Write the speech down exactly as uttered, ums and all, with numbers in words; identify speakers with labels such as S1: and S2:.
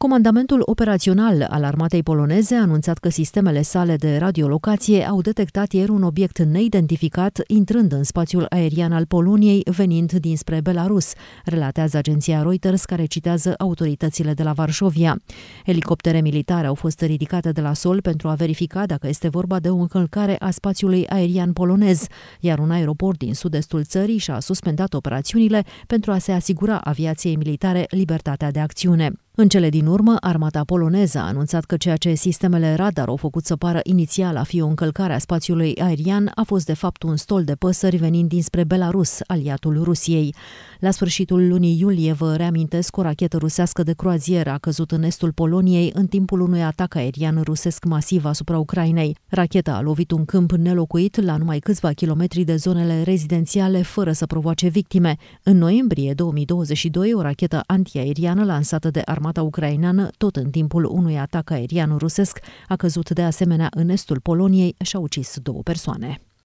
S1: Comandamentul operațional al armatei poloneze a anunțat că sistemele sale de radiolocație au detectat ieri un obiect neidentificat intrând în spațiul aerian al Poloniei, venind dinspre Belarus, relatează agenția Reuters, care citează autoritățile de la Varșovia. Elicoptere militare au fost ridicate de la sol pentru a verifica dacă este vorba de o încălcare a spațiului aerian polonez, iar un aeroport din sud-estul țării și-a suspendat operațiunile pentru a se asigura aviației militare libertatea de acțiune. În cele din urmă, armata poloneză a anunțat că ceea ce sistemele radar au făcut să pară inițial a fi o încălcare a spațiului aerian a fost de fapt un stol de păsări venind dinspre Belarus, aliatul Rusiei. La sfârșitul lunii iulie, vă reamintesc, o rachetă rusească de croazieră a căzut în estul Poloniei în timpul unui atac aerian rusesc masiv asupra Ucrainei. Racheta a lovit un câmp nelocuit la numai câțiva kilometri de zonele rezidențiale, fără să provoace victime. În noiembrie două mii douăzeci și doi, o rachetă antiaeriană lansată de armata ucraineană, tot în timpul unui atac aerian rusesc, a căzut de asemenea în estul Poloniei și a ucis două persoane.